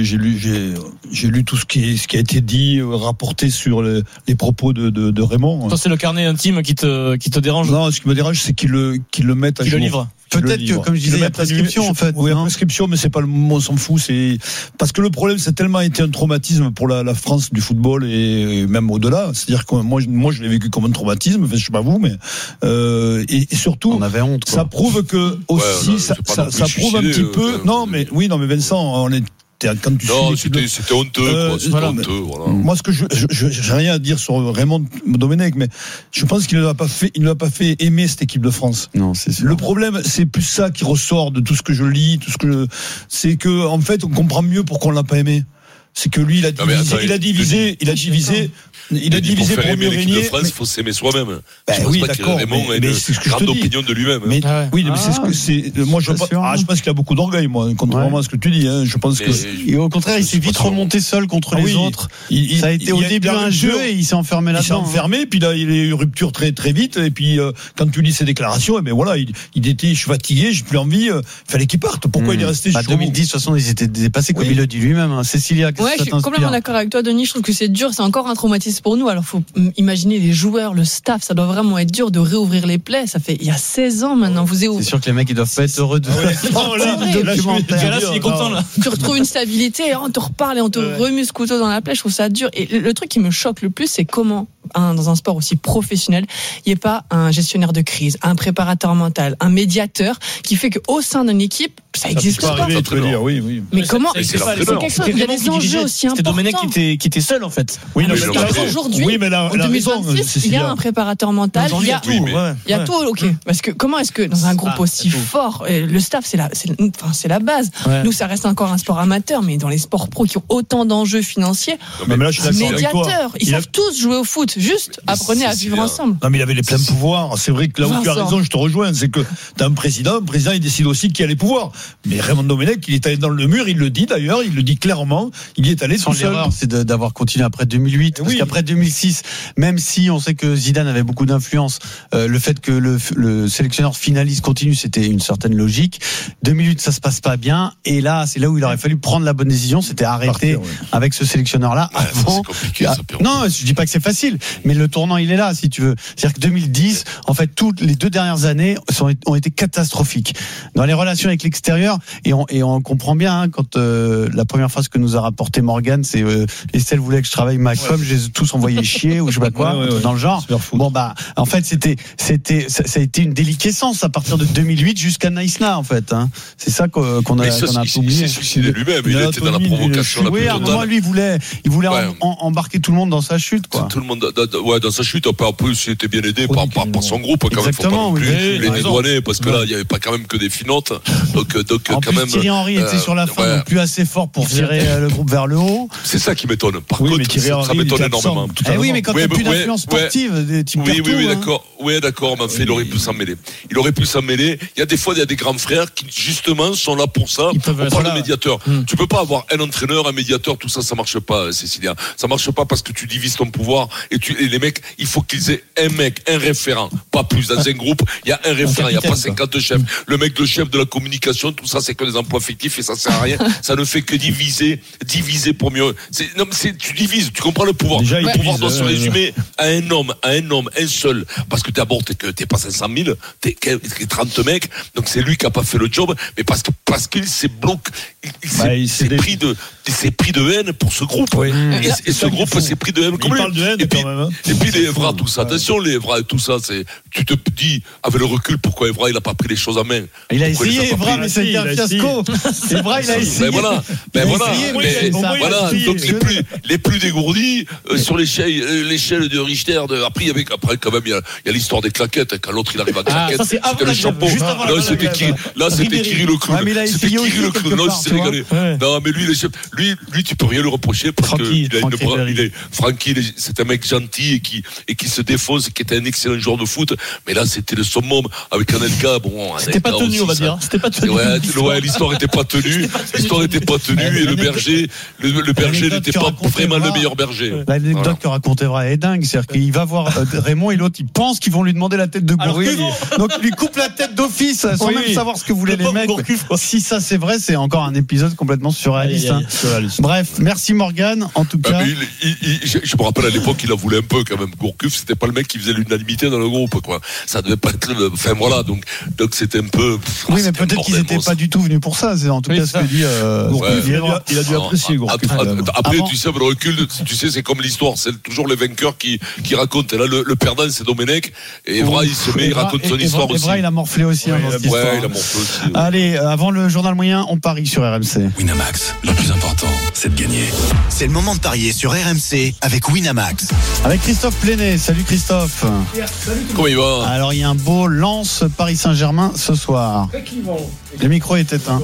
lu tout ce qui a été dit, rapporté sur les propos de Raymond. Toi, c'est le carnet intime qui te dérange? Non, ce qui me dérange, c'est qu'ils le mettent à jour. Le livre. Peut-être que, comme je disais, il y a prescription, en fait. Oui, il y a prescription, mais c'est pas le mot, on s'en fout. Parce que le problème, c'est tellement été un traumatisme pour la France du football et même au-delà. C'est-à-dire que moi, je l'ai vécu comme un traumatisme. Enfin, je sais pas vous, mais, et surtout. On avait honte, ça prouve que aussi, ça prouve un petit peu. Non, mais Vincent, on est, c'était honteux, voilà. Moi, ce que j'ai rien à dire sur Raymond Domenech, mais je pense qu'il ne l'a pas fait aimer cette équipe de France. Non, c'est sûr. Le problème, c'est plus ça qui ressort de tout ce que je lis, c'est que, en fait, on comprend mieux pourquoi on l'a pas aimé. C'est que lui, il a divisé pour mieux régner. De France, il faut s'aimer soi-même. Oui, d'accord. Mais c'est ce que grande opinion de lui-même. Oui, mais c'est ce que c'est. Moi, je pense qu'il a beaucoup d'orgueil, moi, contrairement à ce que tu dis. Je pense que. Et au contraire, il s'est vite remonté seul contre les autres. Ça a été au début un jeu et il s'est enfermé là-dedans. Il s'est enfermé, puis là, il a eu rupture très très vite. Et puis, quand tu lis ses déclarations, voilà, il était, je suis fatigué, j'ai plus envie. Fallait qu'il parte. Pourquoi il est resté? 2010, de toute façon, ils étaient dépassés, comme il le dit lui-même. Cécilia. Ouais, je suis complètement d'accord avec toi, Denis. Je trouve que c'est dur, c'est encore un traumatisme pour nous. Alors, faut imaginer les joueurs, le staff, ça doit vraiment être dur de réouvrir les plaies. Ça fait il y a 16 ans maintenant. C'est sûr que les mecs, ils doivent pas être heureux de il est content là. Tu retrouves une stabilité, on te reparle et on te remue ce couteau dans la plaie. Je trouve ça dur. Et le truc qui me choque le plus, c'est comment, dans un sport aussi professionnel, il n'y ait pas un gestionnaire de crise, un préparateur mental, un médiateur qui fait qu'au sein d'une équipe, ça existe pas. Mais comment? C'est quelque chose. Il y a des enjeux aussi importants. C'était Domenech qui était seul en fait. Aujourd'hui, en 2026, il y a un préparateur mental. Il y a tout. Ok. Parce que comment est-ce que dans un groupe aussi fort, le staff c'est la base. Nous, ça reste encore un sport amateur, mais dans les sports pro qui ont autant d'enjeux financiers, les médiateurs, ils savent tous jouer au foot. juste, apprenez à vivre ensemble. Non, mais il avait les pleins pouvoirs. C'est vrai que là où tu as raison, je te rejoins, c'est que tu as un président, il décide aussi qui a les pouvoirs. Mais Raymond Domenech, il est allé dans le mur, il le dit d'ailleurs, il le dit clairement, il y est allé tout seul. L'erreur, c'est d'avoir continué après 2008, parce qu'après 2006, même si on sait que Zidane avait beaucoup d'influence, le fait que le sélectionneur finaliste continue, c'était une certaine logique. 2008, ça se passe pas bien, et là, c'est là où il aurait fallu prendre la bonne décision, c'était arrêter avec ce sélectionneur-là avant. C'est compliqué, ça, non, je dis pas que c'est facile, mais le tournant, il est là, si tu veux. C'est-à-dire que 2010, en fait, toutes les 2 dernières années ont été catastrophiques dans les relations avec l'extérieur, et on comprend bien hein, quand la première phrase que nous a rapporté Morgan, c'est Estelle voulait que je travaille Macom, je les ai tous envoyés chier ou je sais pas quoi, dans le genre. Bon bah, en fait, ça a été une déliquescence à partir de 2008 jusqu'à Naïsna, en fait. Hein. C'est ça qu'on a oublié. Il s'est suicidé lui-même. Il était dans la provocation la plus totale. À un moment, lui, il voulait embarquer tout le monde dans sa chute, quoi. Tout le monde, dans sa chute. En plus, il était bien aidé par son groupe. Quand même, faut pas non plus les dédouaner, parce que là, il y avait pas quand même que des finantes. Donc en quand plus, même. Thierry Henry était sur la fin, donc plus assez fort pour tirer le groupe vers le haut. C'est ça qui m'étonne. Par contre, ça m'étonne énormément. Oui, mais quand il n'y a plus d'influence sportive, tu perds tout. Oui, d'accord, mais en fait, il aurait pu s'en mêler. Il y a des fois, il y a des grands frères qui, justement, sont là pour ça. On parle de médiateur. Tu peux pas avoir un entraîneur, un médiateur, tout ça, ça marche pas, Cécilia. Ça marche pas parce que tu divises ton pouvoir et les mecs, il faut qu'ils aient un référent, pas plus. Dans un groupe, il y a un référent, il n'y a pas 50 chefs. Le shape de la communication, tout ça, c'est que des emplois fictifs et ça sert à rien. Ça ne fait que diviser pour mieux. Tu divises, tu comprends le pouvoir. Déjà, le pouvoir doit se résumer à un homme, un seul. Parce que d'abord, t'es pas 500 000, t'es 30 mecs, donc c'est lui qui a pas fait le job, mais parce qu'il s'est bloqué, il s'est pris de haine pour ce groupe. Oui. Et ce groupe s'est pris de haine comme lui. Parle de haine quand même. Et puis les Evra, tout ça. Attention, les Evra et tout ça, tu te dis, avec le recul, pourquoi Evra, il a pas pris les choses en main. Il a essayé, Evra, mais c'était un fiasco. Evra, il a essayé. Voilà. Donc les plus dégourdis, sur l'échelle de Richter, après, quand même, il y a l'histoire des claquettes, quand l'autre, il arrive à claquette. C'était le chapeau. Là, c'était Kirill le clown. C'était Kirill le clown. Non, c'est régalé. Non, mais lui, tu peux rien lui reprocher parce que Francky, c'est un mec gentil et qui se défonce, qui était un excellent joueur de foot. Mais là, c'était le summum avec Anelka. Bon, c'était pas tenu, on va dire. C'était pas tenu. Ouais, l'histoire était pas tenue. Et le berger n'était pas vraiment le meilleur berger. L'anecdote que racontait Evra est dingue. C'est-à-dire qu'il va voir Raymond et l'autre, ils pensent qu'ils vont lui demander la tête de Gourcuff. Donc, il lui coupe la tête d'office sans même savoir ce que voulaient les mecs. Si ça, c'est vrai, c'est encore un épisode complètement surréaliste. Bref, merci Morgan, en tout cas. Je me rappelle à l'époque, il a voulu un peu quand même. Gourcuff, c'était pas le mec qui faisait l'unanimité dans le groupe, quoi. Ça devait pas être. Enfin voilà, donc c'était un peu. Oui, mais peut-être qu'ils n'étaient pas du tout venus pour ça. C'est en tout cas ce que dit Gourcuff. Il a dû apprécier Gourcuff. Après, tu sais, le recul, c'est comme l'histoire, c'est toujours les vainqueurs qui racontent. Et là, le perdant, c'est Domenech. Et Evra, il raconte son histoire aussi. Evra, il a morflé aussi dans cette histoire. Il a morflé aussi. Allez, avant le journal moyen, on parie sur RMC. Winamax, le plus important, c'est de gagner. C'est le moment de parier sur RMC avec Winamax. Avec Christophe Plenet. Salut Christophe. Comment il va? Alors, il y a un beau Lens Paris Saint-Germain ce soir. Le micro est éteint.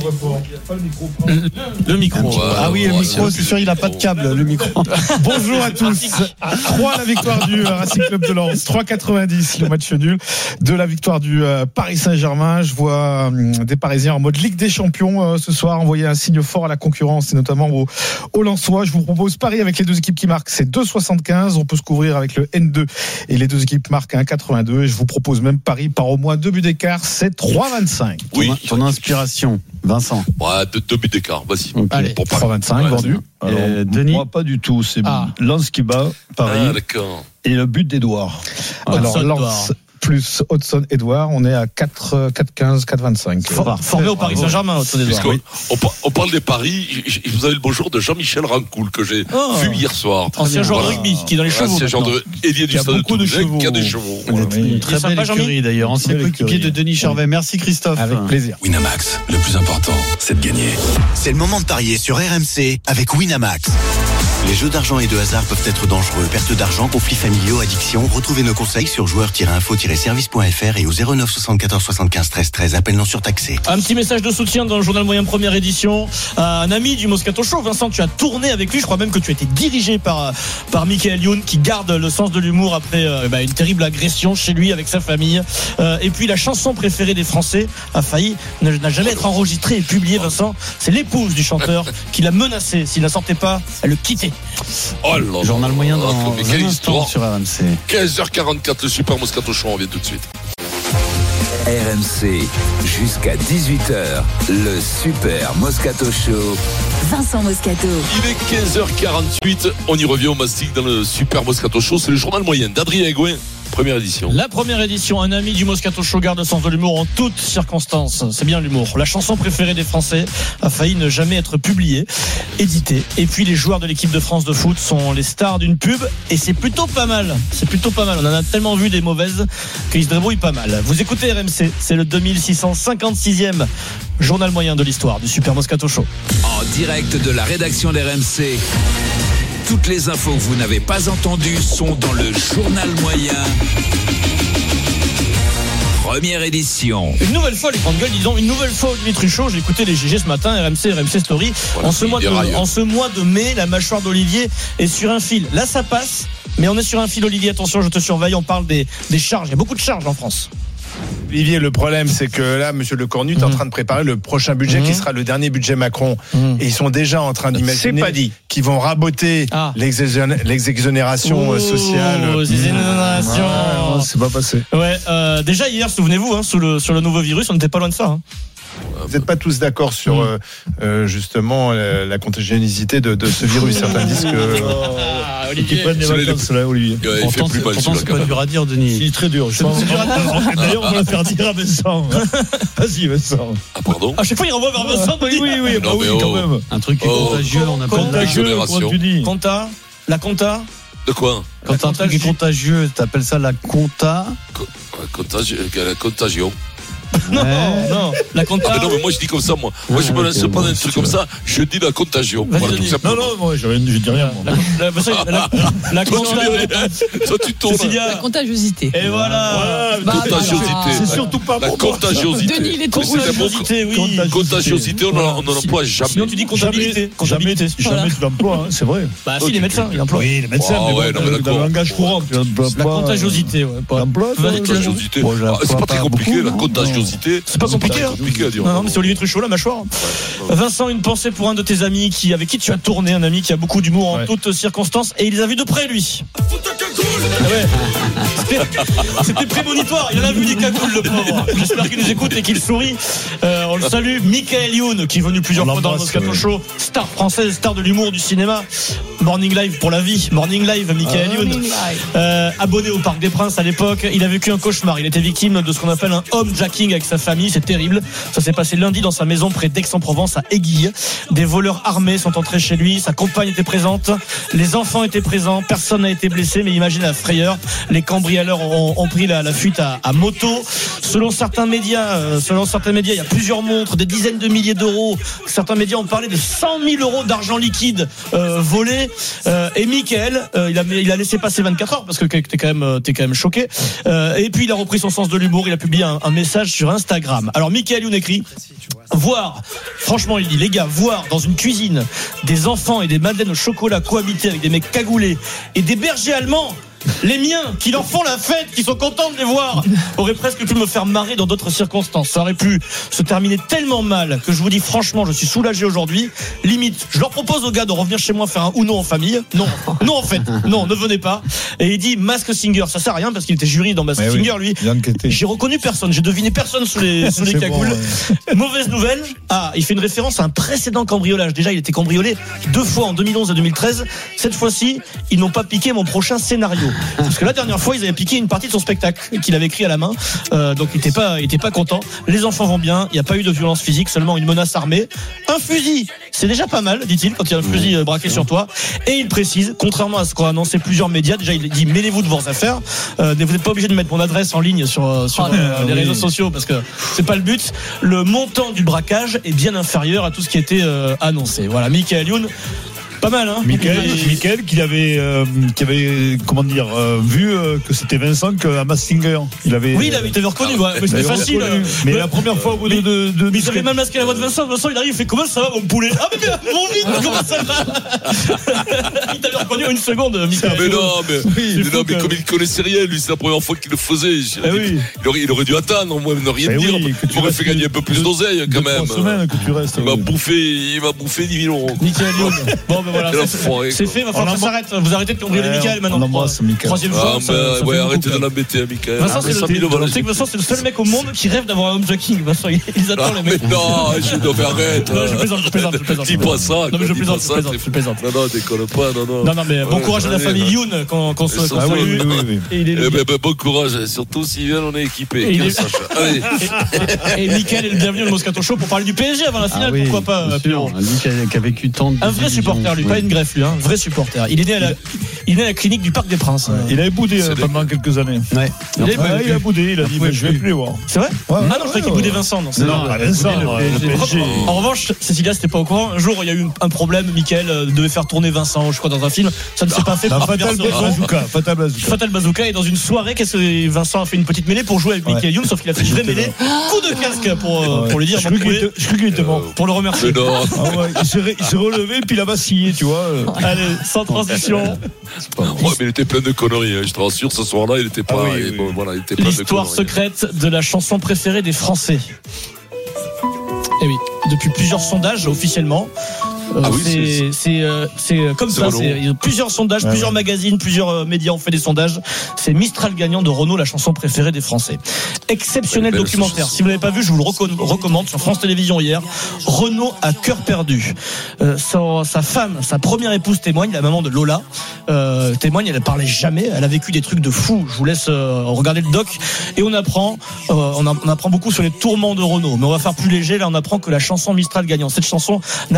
Le micro. Ah oui, le micro, c'est sûr, il n'a pas de câble, le micro. Bonjour à tous. 3 la victoire du Racing Club de Lens, 3,90 le match nul. 2 la victoire du Paris Saint-Germain. Je vois des Parisiens en mode Ligue des Champions ce soir envoyer un signe fort à la concurrence et notamment aux Lensois. Je vous propose Paris avec les deux équipes qui marquent, c'est 2,75. On peut se couvrir avec le N2 et les deux équipes marquent 1,82. Et je vous propose même Paris par au moins 2 buts d'écart, c'est 3,25. Oui. Ton inspiration, Vincent. Ouais, 2 buts d'écart, vas-y. Okay. Allez, pour 3,25 vendu. Denis. Moi, pas du tout. C'est Lens qui bat Paris. D'accord. Et le but d'Edouard. Alors, Lens plus Hudson Edouard, on est à 4,15, 4,25. Formé au Paris Saint-Germain, Hudson Edouard. Oui. On parle des paris. Vous avez le bonjour de Jean-Michel Rancoul que j'ai vu hier soir. Ancien joueur de rugby qui est dans les chevaux. Ancien joueur de ailier du Stade de Toulousain qui a des chevaux. Une très belle écurie d'ailleurs. Ancien coéquipier de Denis Charvet. Merci Christophe. Avec plaisir. Winamax, le plus important, c'est de gagner. C'est le moment de parier sur RMC avec Winamax. Les jeux d'argent et de hasard peuvent être dangereux. Perte d'argent, conflits familiaux, addiction. Retrouvez nos conseils sur joueurs-info-service.fr et au 09 74 75 13 13. Appel non surtaxé. Un petit message de soutien dans le journal moyen première édition à un ami du Moscato Show. Vincent, tu as tourné avec lui. Je crois même que tu as été dirigé par Michael Youn, qui garde le sens de l'humour après une terrible agression chez lui avec sa famille. Et puis la chanson préférée des Français n'a jamais été enregistrée et publiée, Vincent. C'est l'épouse du chanteur qui l'a menacé. S'il ne sortait pas, elle le quittait. Oh là, journal moyen dans quelle histoire sur RMC. 15h44, le Super Moscato Show, on revient tout de suite. RMC, jusqu'à 18h, le Super Moscato Show. Vincent Moscato. Il est 15h48, on y revient au Mastic dans le Super Moscato Show. C'est le journal moyen d'Adrien Egouin. Première édition. La première édition, un ami du Moscato Show garde le sens de l'humour en toutes circonstances. C'est bien l'humour. La chanson préférée des Français a failli ne jamais être publiée, éditée. Et puis les joueurs de l'équipe de France de foot sont les stars d'une pub et c'est plutôt pas mal. On en a tellement vu des mauvaises qu'ils se débrouillent pas mal. Vous écoutez RMC, c'est le 2656e journal moyen de l'histoire du Super Moscato Show. En direct de la rédaction d'RMC. Toutes les infos que vous n'avez pas entendues sont dans le journal moyen. Première édition. Une nouvelle fois les grandes gueules, disons une nouvelle fois Olivier Truchot. J'ai écouté les GG ce matin, RMC Story. Voilà, en ce mois de mai, la mâchoire d'Olivier est sur un fil. Là ça passe, mais on est sur un fil, Olivier, attention, je te surveille. On parle des charges, il y a beaucoup de charges en France. Olivier, le problème, c'est que là, monsieur Lecornu est en train de préparer le prochain budget qui sera le dernier budget Macron. Et ils sont déjà en train d'imaginer qu'ils vont raboter l'exexonération sociale. C'est pas passé. Ouais, déjà hier, souvenez-vous, sur le nouveau virus, on n'était pas loin de ça. Vous n'êtes pas tous d'accord sur justement la contagiosité de ce virus. Certains disent que Olivier, pas des vacances là, Olivier. Il fait plus mal. Pourtant, c'est pas dur à dire, Denis. C'est très dur. C'est dur à dire. D'ailleurs, on va le faire dire à Vincent. Vas-y, Vincent. Ah, pardon. À chaque fois, il renvoie vers Vincent. Oui, quand même. Un truc qui est contagieux, on a pas contagieux, comment tu dis. La compta. De quoi? Quand un truc est contagieux, t'appelles ça la compta. La contagion. Non, la compta. Ah, mais non, mais moi je dis comme ça, moi je me lance pas un truc comme ça, je dis la contagion. Voilà, tout simplement. Non, moi je dis rien. La toi tu tournes. La contagiosité. Et voilà. Contagiosité. C'est surtout pas la contagiosité. Denis, il est trop contagiosité, oui. Contagiosité, on n'en emploie jamais. Sinon tu dis comptabilité. Jamais tu l'emploies, c'est vrai. Bah si, les médecins, ils l'emploient. Oui, les médecins, mais dans le langage courant, tu l'emploies pas. La contagiosité, ouais. Contagiosité. C'est pas très compliqué, la contagiosité. C'est pas compliqué, à dire. Non, mais c'est Olivier Truchot, la mâchoire. Vincent, une pensée pour un de tes amis avec qui tu as tourné, un ami qui a beaucoup d'humour en toutes circonstances, et il les a vus de près, lui. C'était prémonitoire, il en a vu des cagoules, le pauvre. J'espère qu'il nous écoute et qu'il sourit. On le salue. Michael Youn, qui est venu plusieurs fois dans le Moscato Show, star française, star de l'humour, du cinéma. Morning Live pour la vie. Morning Live, Michael Youn. Abonné au Parc des Princes à l'époque. Il a vécu un cauchemar. Il était victime de ce qu'on appelle un homejacking avec sa famille. C'est terrible. Ça s'est passé lundi dans sa maison près d'Aix-en-Provence, à Aiguille. Des voleurs armés sont entrés chez lui. Sa compagne était présente. Les enfants étaient présents. Personne n'a été blessé, mais imaginez la frayeur. Les cambrioleurs ont pris la fuite à moto. Selon certains médias, il y a plusieurs montres, des dizaines de milliers d'euros. Certains médias ont parlé de 100 000 euros d'argent liquide volé. Et Mickaël, il a laissé passer 24 heures parce que t'es quand même choqué. Et puis il a repris son sens de l'humour. Il a publié un message sur Instagram. Alors Michael Youn écrit: franchement il dit, les gars, voir dans une cuisine des enfants et des madeleines au chocolat cohabiter avec des mecs cagoulés et des bergers allemands, les miens qui leur font la fête, qui sont contents de les voir, auraient presque pu me faire marrer dans d'autres circonstances. Ça aurait pu se terminer tellement mal que je vous dis franchement, je suis soulagé aujourd'hui. Limite, je leur propose aux gars de revenir chez moi faire un Uno en famille. Non, en fait, non, ne venez pas. Et il dit Mask Singer, ça sert à rien parce qu'il était jury dans Mask Singer, lui. J'ai reconnu personne, j'ai deviné personne sous les cagoules. Bon, mauvaise nouvelle. Il fait une référence à un précédent cambriolage. Déjà, il était cambriolé 2 fois en 2011 et 2013. Cette fois-ci, ils n'ont pas piqué mon prochain scénario. Parce que la dernière fois, ils avaient piqué une partie de son spectacle qu'il avait écrit à la main. Donc il était pas content. Les enfants vont bien. Il n'y a pas eu de violence physique, seulement une menace armée. Un fusil, c'est déjà pas mal, dit-il, quand il y a un fusil braqué sur toi. Et il précise, contrairement à ce qu'ont annoncé plusieurs médias, déjà il dit mêlez-vous de vos affaires. Vous n'êtes pas obligé de mettre mon adresse en ligne sur les réseaux sociaux parce que c'est pas le but. Le montant du braquage est bien inférieur à tout ce qui était annoncé. Voilà, Michael Youn. Pas mal, hein. Michael qui avait comment dire vu que c'était Vincent à Massinger. Il avait reconnu, mais c'était facile. Mais la première fois au bout de mais ils avaient mal masqué la voix de Vincent. Vincent, il arrive, il fait comment ça va mon poulet? Ah mais mon vide, comment ça va? Il t'avait reconnu en une seconde, Michael. Mais non, mais comme il connaissait rien, lui, c'est la première fois qu'il le faisait. Il aurait dû attendre, moi, ne rien dire. Il m'aurait fait gagner un peu plus d'oseille quand même. Il m'a bouffé 10 000 €. Michael Youn. Bon, ben voilà, c'est fait. Va falloir qu'on s'arrête. Vous arrêtez de cambrioler Michael maintenant. On embrasse Michael. Troisième fois. Arrêtez de l'embêter, Michael. Vincent, c'est le seul mec au monde qui rêve d'avoir un homejacking. Vincent, ils adorent les mecs. Non, je arrête. Non, je plaisante. Dis pas ça. Non, mais je plaisante. Non, déconne pas. Non, mais bon courage à la famille Youn quand se salue. Bon courage, surtout s'ils viennent, on est équipés. Et Michael est le bienvenu au Moscato Show pour parler du PSG avant la finale, pourquoi pas, Pierrot. Lui qui a vécu tant de. Un vrai supporter, lui, pas une greffe, lui, vrai supporter. Il est né à la clinique du Parc des Princes. Il avait boudé pendant quelques années. Il a boudé, il a dit je vais plus les voir. C'est vrai? Ah non, je croyais qu'il boudait Vincent. Non, Vincent, le PSG. En revanche, Cécilia, c'était pas au courant. Un jour, il y a eu un problème. Michael devait faire tourner Vincent, je crois, dans un film. Ça ne s'est pas fait. Fatal Bazooka. Et dans une soirée, Vincent a fait une petite mêlée pour jouer avec Michael Youn, sauf qu'il a fait une vraie mêlée. Coup de casque pour lui dire. Je crois qu'il était mort. Pour le remercier. Il s'est relevé, puis il a vacillé, tu vois. Allez, sans transition. Ouais, mais il était plein de conneries. Je te rassure, ce soir-là, il était pas. Il était plein de conneries. L'histoire secrète de la chanson préférée des Français. Et oui, depuis plusieurs sondages officiellement. C'est comme ça. Il y a plusieurs sondages, plusieurs magazines, plusieurs médias ont fait des sondages. C'est Mistral gagnant de Renaud, la chanson préférée des Français. Exceptionnel documentaire. Si vous l'avez pas vu, je vous le recommande sur France Télévisions hier. Renaud à cœur perdu. Sa femme, sa première épouse témoigne, la maman de Lola témoigne. Elle ne parlait jamais. Elle a vécu des trucs de fou. Je vous laisse regarder le doc et on apprend beaucoup sur les tourments de Renaud. Mais on va faire plus léger. Là, on apprend que la chanson Mistral gagnant, cette chanson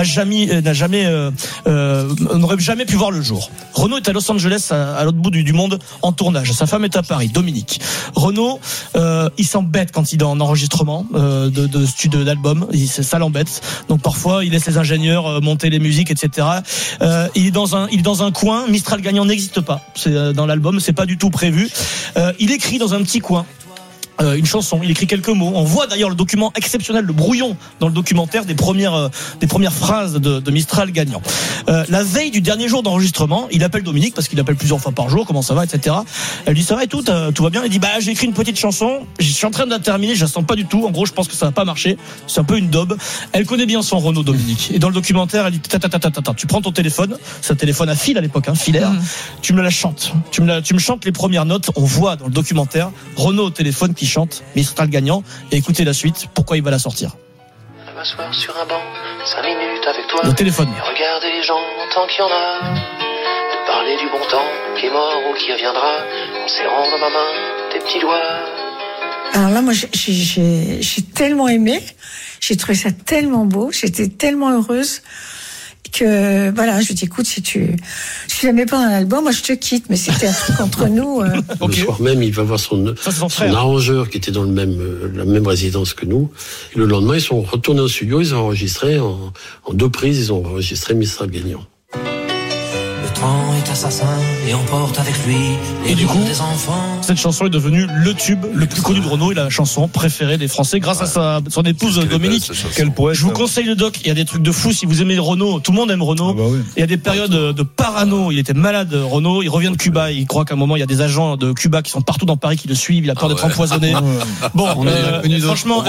n'aurait jamais pu voir le jour. Renaud est à Los Angeles, à l'autre bout du monde, en tournage. Sa femme est à Paris, Dominique. Renaud, il s'embête quand il est en enregistrement de studio d'album. Ça l'embête. Donc parfois, il laisse les ingénieurs monter les musiques, etc. Il est dans un coin. Mistral gagnant n'existe pas. C'est dans l'album, c'est pas du tout prévu. Il écrit dans un petit coin. Une chanson, il écrit quelques mots. On voit d'ailleurs le document exceptionnel, le brouillon dans le documentaire des premières phrases de Mistral gagnant. La veille du dernier jour d'enregistrement, il appelle Dominique parce qu'il appelle plusieurs fois par jour. Comment ça va, etc. Elle lui dit ça va et tout va bien. Il dit j'ai écrit une petite chanson. Je suis en train de la terminer. Je la sens pas du tout. En gros, je pense que ça va pas marcher. C'est un peu une daube. Elle connaît bien son Renaud, Dominique. Et dans le documentaire, elle dit tu prends ton téléphone. C'est un téléphone à fil à l'époque, filaire. Tu me la chantes. Tu me chantes les premières notes. On voit dans le documentaire Renaud au téléphone qui chante Mistral gagnant et écoutez la suite, pourquoi il va la sortir. Je m'asseoir sur un banc, 5 minutes avec toi. Le téléphone. Et regarder les gens tant qu'il y en a. De parler du bon temps qui est mort ou qui reviendra. En serrant dans ma main tes petits doigts. Alors là, moi, j'ai tellement aimé. J'ai trouvé ça tellement beau. J'étais tellement heureuse. Que voilà, je lui dis écoute, si tu l'aimais pas dans l'album, moi je te quitte, mais c'était un truc entre nous. Le soir même, il va voir son arrangeur qui était dans la même résidence que nous. Et le lendemain, ils sont retournés au studio, ils ont enregistré en 2 prises, ils ont enregistré Mistral gagnant. Le temps est assassin et emporte avec lui et du coup, des enfants. Cette chanson est devenue le tube le plus connu de Renaud et la chanson préférée des Français grâce à son épouse Dominique. Quel poète. Je vous conseille le doc. Il y a des trucs de fou si vous aimez Renaud. Tout le monde aime Renaud. Il y a des périodes de parano. Il était malade, Renaud. Il revient de Cuba. Il croit qu'à un moment il y a des agents de Cuba qui sont partout dans Paris qui le suivent. Il a peur d'être empoisonné. Bon, franchement,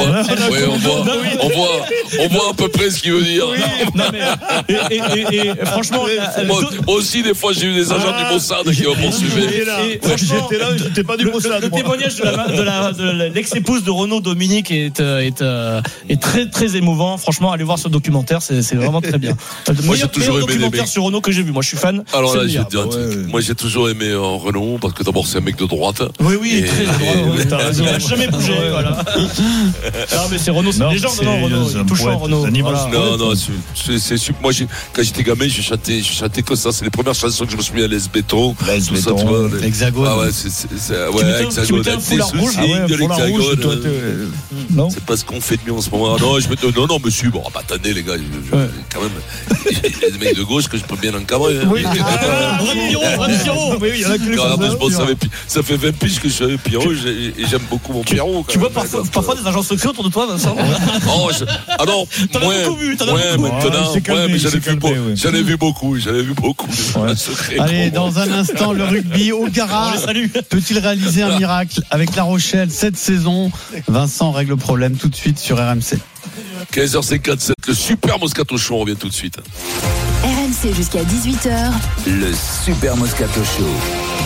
on voit à peu près ce qu'il veut dire. Non mais franchement, moi aussi des fois j'ai eu des agents du Mossad qui m'ont poursuivi. J'étais là, j'étais pas du Mossad. Le témoignage de l'ex-épouse de Renaud, Dominique, est très très émouvant. Franchement, allez voir ce documentaire, c'est vraiment très bien. Moi j'ai toujours aimé documentaire sur Renaud que j'ai vu. Moi je suis fan. Alors là, je vais te dire un truc. Moi j'ai toujours aimé Renaud parce que d'abord c'est un mec de droite. Oui, très droit. Il n'a jamais bougé. Voilà. Non mais c'est Renaud, c'est une légende. Non, Renaud, il est touchant, Renaud. Non, c'est super. Moi quand j'étais gamin, je chantais que ça. C'est les premières chansons que je me suis mis à l'Es Béton. L'Hexagone. Ah ouais, Hexagone. Tu mettais un foulard rouge. De l'Hexagone. Non. C'est pas ce qu'on fait de mieux en ce moment. Non, monsieur. Bon, attendez, les gars, quand même. Il y a des mecs de gauche que je peux bien encadrer. Oui, ça fait 20 piges que je suis avec Pierrot et j'aime beaucoup mon Pierrot. Tu vois parfois des agents secrets autour de toi, Vincent? Alors, maintenant, mais j'en ai vu beaucoup. Allez, dans un instant, le rugby. O'Gara peut-il réaliser un miracle avec La Rochelle cette saison? Vincent règle le problème tout de suite sur RMC. 15h57, le Super Moscato Show, on revient tout de suite. RMC jusqu'à 18h. Le Super Moscato Show.